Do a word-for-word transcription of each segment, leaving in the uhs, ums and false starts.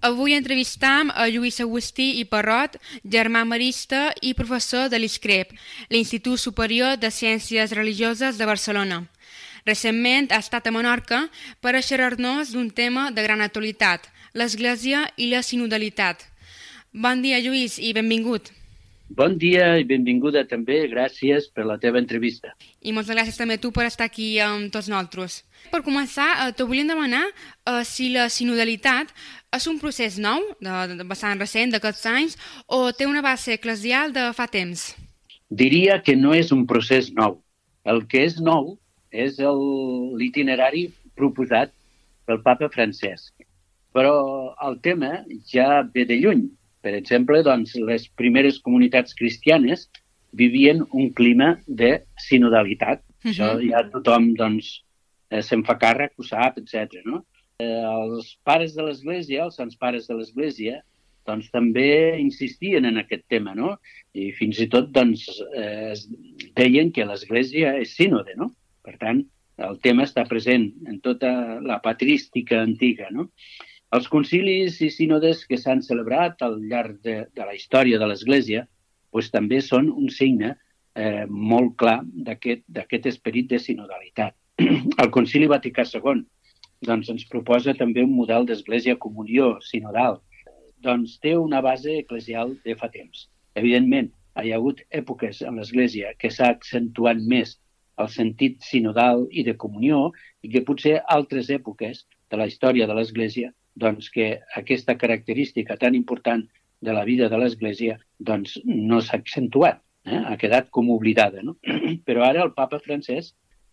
Avui entrevistam a Lluís Agustí i Parrot, germà marista i professor de l'ISCREP, l'Institut Superior de Ciències Religioses de Barcelona. Recentment ha estat a Menorca per a xerrar-nos d'un tema de gran actualitat, l'Església i la sinodalitat. Bon dia, Lluís, i benvingut. Bon dia i benvinguda també, gràcies per la teva entrevista. I moltes gràcies també a tu per estar aquí amb tots nosaltres. Per començar, eh, te volíem demanar eh, si la sinodalitat és un procés nou, de, de bastant recent, d'aquests anys, o té una base eclesial de fa temps? Diria que no és un procés nou. El que és nou és l'itinerari proposat pel papa Francesc. Però el tema ja ve de lluny. Per exemple, doncs, les primeres comunitats cristianes vivien un clima de sinodalitat. Uh-huh. Això ja tothom doncs, eh, se'n fa càrrec, ho sap, etcètera. No? Eh, els pares de l'Església, els sants pares de l'Església, doncs, també insistien en aquest tema, no? I fins i tot doncs, eh, deien que l'Església és sínode. No? Per tant, el tema està present en tota la patrística antiga, no? Els concilis i sínodes que s'han celebrat al llarg de, de la història de l'Església doncs, també són un signe eh, molt clar d'aquest esperit de sinodalitat. El Concili Vaticà segon doncs, ens proposa també un model d'Església comunió sinodal. Doncs té una base eclesial de fa temps. Evidentment, hi ha hagut èpoques en l'Església que s'ha accentuat més el sentit sinodal i de comunió i que potser altres èpoques de la història de l'Església doncs que aquesta característica tan important de la vida de l'Església doncs no s'ha accentuat, eh? Ha quedat com oblidada. No? Però ara el papa Francesc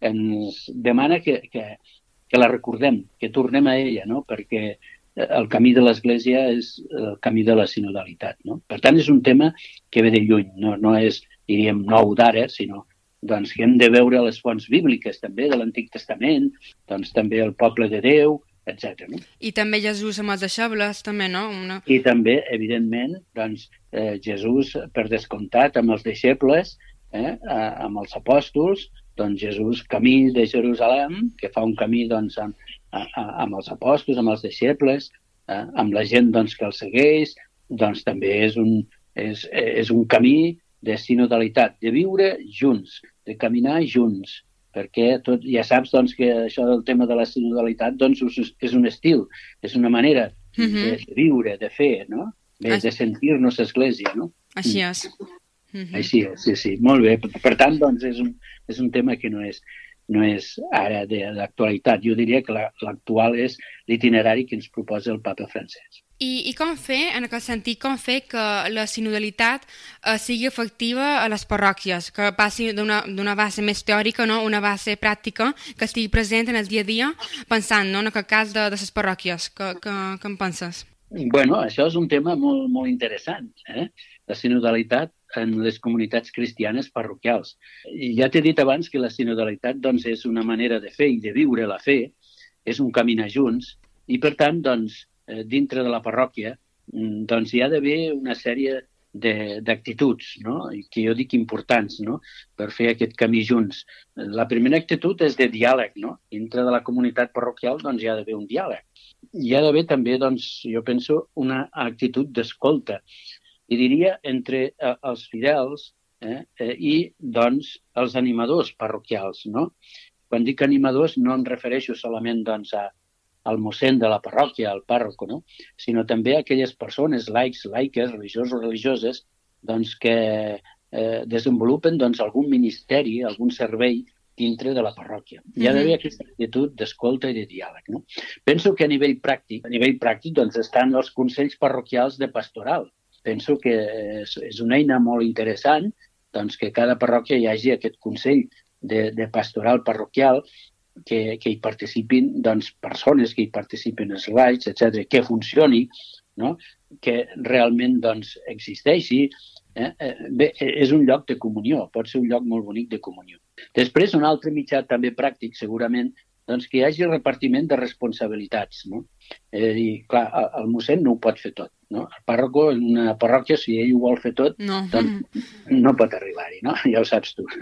ens demana que, que, que la recordem, que tornem a ella, no? Perquè el camí de l'Església és el camí de la sinodalitat. No? Per tant, és un tema que ve de lluny, no, no és, diríem, nou d'ara, sinó doncs, que hem de veure les fonts bíbliques també de l'Antic Testament, doncs també el poble de Déu, etcètera. No? I també Jesús amb els deixebles, també, no? Una... I també, evidentment, doncs, eh, Jesús, per descomptat, amb els deixebles, eh, amb els apòstols, doncs Jesús camí de Jerusalem, que fa un camí doncs, amb, amb els apòstols, amb els deixebles, eh, amb la gent doncs, que el segueix, doncs també és un, és, és un camí de sinodalitat, de viure junts, de caminar junts, perquè tot, ja saps doncs, que això del tema de la sinodalitat doncs, és un estil, és una manera uh-huh. de viure, de fer, no? de, de sentir-nos església. No? Així és. Uh-huh. Així és, sí, sí, molt bé. Per tant, doncs, és un, és un tema que no és, no és ara de l'actualitat. Jo diria que la, l'actual és l'itinerari que ens proposa el papa Francesc. I, I com fer, en aquest sentit, com fer que la sinodalitat eh, sigui efectiva a les parròquies, que passi d'una base més teòrica, no? Una base pràctica, que estigui present en el dia a dia, pensant no? En aquest cas de, de les parròquies. Què en penses? Bueno, això és un tema molt, molt interessant, eh? La sinodalitat en les comunitats cristianes parroquials. I ja t'he dit abans que la sinodalitat doncs, és una manera de fer i de viure la fe, és un caminar junts, i per tant, doncs, dintre de la parròquia, doncs hi ha d'haver una sèrie d'actituds, no? Que jo dic importants, no? Per fer aquest camí junts. La primera actitud és de diàleg, no? Dintre de la comunitat parroquial doncs, hi ha d'haver un diàleg. Hi ha d'haver també, doncs, jo penso, una actitud d'escolta. I diria entre eh, els fidels eh, eh, i doncs, els animadors parroquials. No? Quan dic animadors no em refereixo solament doncs, a al mossèn de la parròquia, al pàrroco, no? Sinó també a aquelles persones, laics, laiques, religiosos, religioses, doncs, que eh, desenvolupen doncs, algun ministeri, algun servei dintre de la parròquia. Hi ha d'haver aquesta actitud d'escolta i de diàleg. No? Penso que a nivell pràctic, a nivell pràctic doncs, estan els consells parroquials de pastoral. Penso que és, és una eina molt interessant doncs, que cada parròquia hi hagi aquest consell de, de pastoral parroquial que, que hi participin doncs, persones, que hi participin els laics, etcètera, que funcioni, no? Que realment doncs, existeixi. Eh? Bé, és un lloc de comunió, pot ser un lloc molt bonic de comunió. Després, un altre mitjà també pràctic, segurament, doncs, que hi hagi repartiment de responsabilitats. No? Eh, I, clar, el, el mossèn no ho pot fer tot. No? El pàrroco, en una parròquia, si ell ho vol fer tot, no, doncs no pot arribar-hi, no? Ja ho saps tu.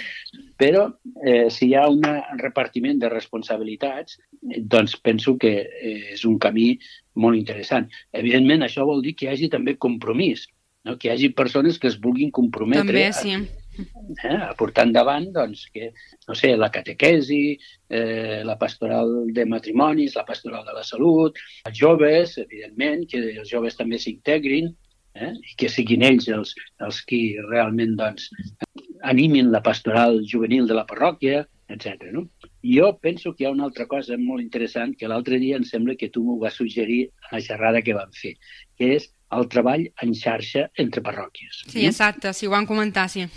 Però eh, si hi ha un repartiment de responsabilitats, doncs penso que és un camí molt interessant. Evidentment, això vol dir que hi hagi també compromís, no? Que hi hagi persones que es vulguin comprometre també, sí. a, eh, a portar endavant doncs, que, no sé, la catequesi, eh, la pastoral de matrimonis, la pastoral de la salut, els joves, evidentment, que els joves també s'integrin, eh, i que siguin ells els, els qui realment doncs, animin la pastoral juvenil de la parròquia, etcètera. No? Jo penso que hi ha una altra cosa molt interessant que l'altre dia em sembla que tu m'ho vas suggerir a la xerrada que vam fer, que és el treball en xarxa entre parròquies. Sí, exacte, si ho vam comentar, sí.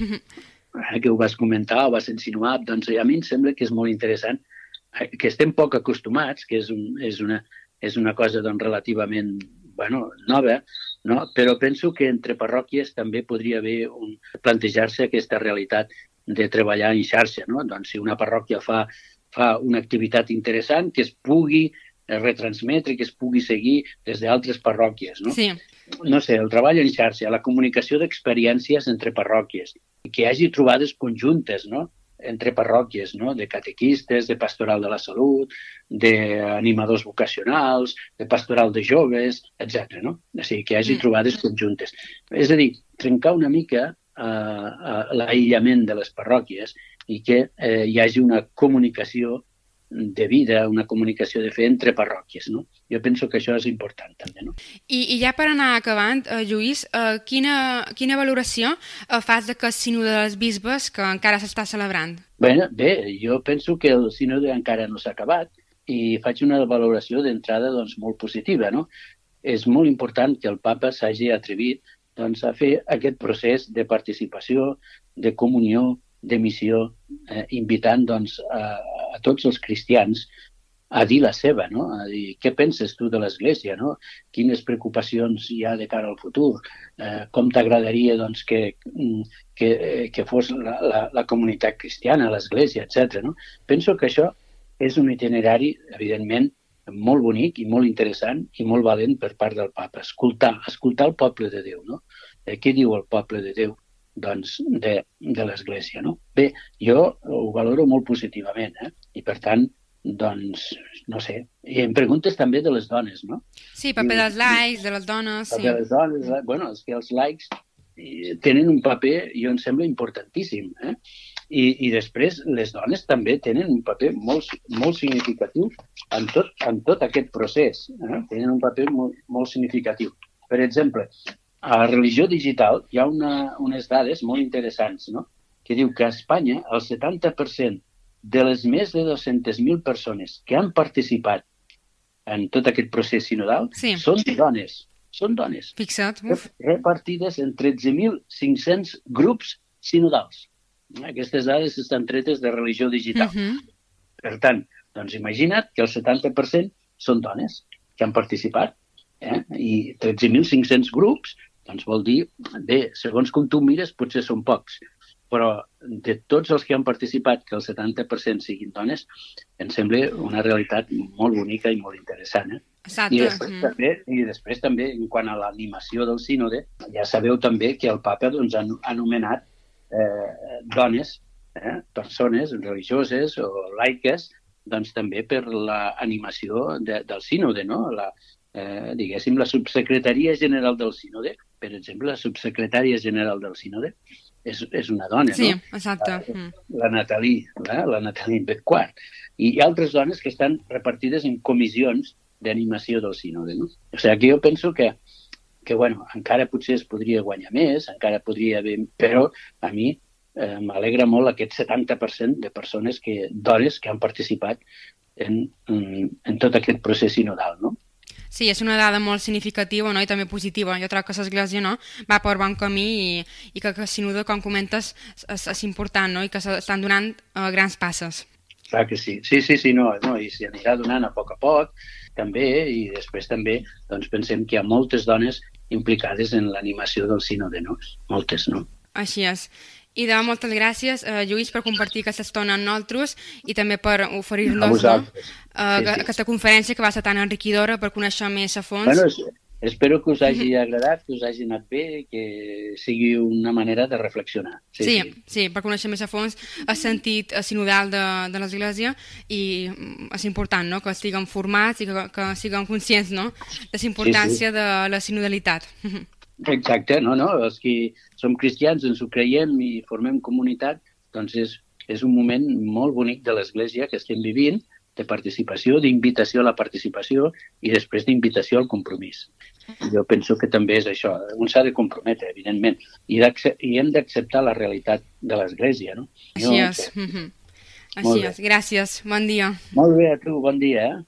Eh, que ho vas comentar, ho vas insinuar, doncs a mi em sembla que és molt interessant, eh, que estem poc acostumats, que és, un, és, una, és una cosa doncs, relativament bueno, nova, no? Però penso que entre parròquies també podria haver un, plantejar-se aquesta realitat de treballar en xarxa. No? Doncs si una parròquia fa, fa una activitat interessant, que es pugui retransmetre, que es pugui seguir des d'altres parròquies. No? Sí. No sé, el treball en xarxa, la comunicació d'experiències entre parròquies, que hi hagi trobades conjuntes, no? Entre parròquies, no? De catequistes, de pastoral de la salut, d'animadors vocacionals, de pastoral de joves, etcètera. No? O sigui, que hi hagi trobades conjuntes. És a dir, trencar una mica eh, eh, l'aïllament de les parròquies i que eh, hi hagi una comunicació de vida, una comunicació de fe entre parròquies. No? Jo penso que això és important també. No? I, i ja per anar acabant, eh, Lluís, eh, quina, quina valoració eh, fas d'aquest sínode dels bisbes que encara s'està celebrant? Bé, bé, jo penso que el sínode encara no s'ha acabat i faig una valoració d'entrada doncs, molt positiva. No? És molt important que el papa s'hagi atrevit doncs, a fer aquest procés de participació, de comunió, de missió, eh, invitant doncs, a, a tots els cristians a dir la seva, no? A dir què penses tu de l'Església, no? Quines preocupacions hi ha de cara al futur, eh, com t'agradaria doncs, que, que, que fos la, la, la comunitat cristiana, l'Església, etcètera. No? Penso que això és un itinerari, evidentment, molt bonic i molt interessant i molt valent per part del papa. Escoltar, escoltar el poble de Déu, no? Eh, què diu el poble de Déu? Doncs, de, de l'Església. No? Bé, jo ho valoro molt positivament, eh? I per tant, doncs, no sé, i em preguntes també de les dones, no? Sí, paper I, dels laics, de les dones, sí. De les dones, bueno, és que els laics tenen un paper, jo em sembla, importantíssim, eh? I, i després les dones també tenen un paper molt, molt significatiu en tot, en tot aquest procés, eh? Tenen un paper molt, molt significatiu. Per exemple, a la religió digital hi ha una, unes dades molt interessants, no? Que diu que a Espanya el setanta per cent de les més de dues-centes mil persones que han participat en tot aquest procés sinodal sí. són dones. Són dones. Fixa't. Uf. Repartides en tretze mil cinc-cents grups sinodals. Aquestes dades estan tretes de religió digital. Uh-huh. Per tant, doncs imagina't que el setanta per cent són dones que han participat. Eh? I tretze mil cinc-cents grups, doncs vol dir, bé, segons com tu mires, potser són pocs, però de tots els que han participat, que el setanta per cent siguin dones, em sembla una realitat molt bonica i molt interessant. Eh? Exacte. I després, mm. també, I després també, en quant a l'animació del sínode, ja sabeu també que el papa doncs, ha anomenat eh, dones, eh, persones religioses o laiques, doncs també per l'animació de, del sínode, no? La, eh, diguéssim, la subsecretaria general del sínode, per exemple, la subsecretària general del sínode, és, és una dona, sí, no? Exacte. La, la Nathalie, la, la Nathalie Becquart. I hi ha altres dones que estan repartides en comissions d'animació del sínode, no? O sigui, que jo penso que, que bueno, encara potser es podria guanyar més, encara podria haver... Però a mi eh, m'alegra molt aquest setanta per cent de persones, que, dones que han participat en, en, en tot aquest procés sinodal, no? Sí, és una dada molt significativa, no? I també positiva. Jo crec que l'Església, no? Va per bon camí i, i que el sínode, com comentes, és, és important, no? I que s'estan donant uh, grans passes. Clar que sí. Sí, sí, sí, no, no. I s'hi anirà donant a poc a poc, també, i després també doncs, pensem que hi ha moltes dones implicades en l'animació del sínode, no? Moltes, no? Així és. I de moltes gràcies, eh, Lluís, per compartir aquesta estona amb nosaltres i també per oferir-nos no, eh, sí, sí. aquesta conferència que va ser tan enriquidora per conèixer més a fons. Bueno, és, espero que us hagi agradat, que us hagi anat bé, que sigui una manera de reflexionar. Sí, sí, sí, sí, per conèixer més a fons el sentit sinodal de, de l'Església i és important, no?, que estiguem formats i que, que siguem conscients, no?, de la importància sí, sí. de la sinodalitat. Exacte, no, no, els que som cristians, ens ho creiem i formem comunitat, doncs és, és un moment molt bonic de l'Església que estem vivint, de participació, d'invitació a la participació i després d'invitació al compromís. Jo penso que també és això. Un s'ha de comprometre, evidentment, i, i hem d'acceptar la realitat de l'Església, no? Així és. Mm-hmm. Així és. Gràcies. Bon dia. Molt bé, a tu. Bon dia, eh?